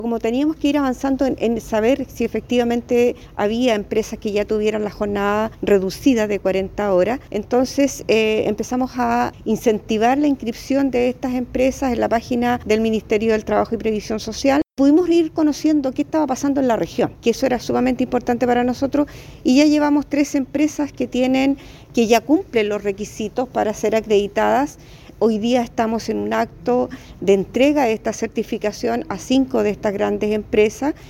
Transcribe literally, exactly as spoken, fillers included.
Como teníamos que ir avanzando en, en saber si efectivamente había empresas que ya tuvieran la jornada reducida de cuarenta horas, entonces eh, empezamos a incentivar la inscripción de estas empresas en la página del Ministerio del Trabajo y Previsión Social. Pudimos ir conociendo qué estaba pasando en la región, que eso era sumamente importante para nosotros, y ya llevamos tres empresas que tienen, que ya cumplen los requisitos para ser acreditadas. Hoy día estamos en un acto de entrega de esta certificación a cinco de estas grandes empresas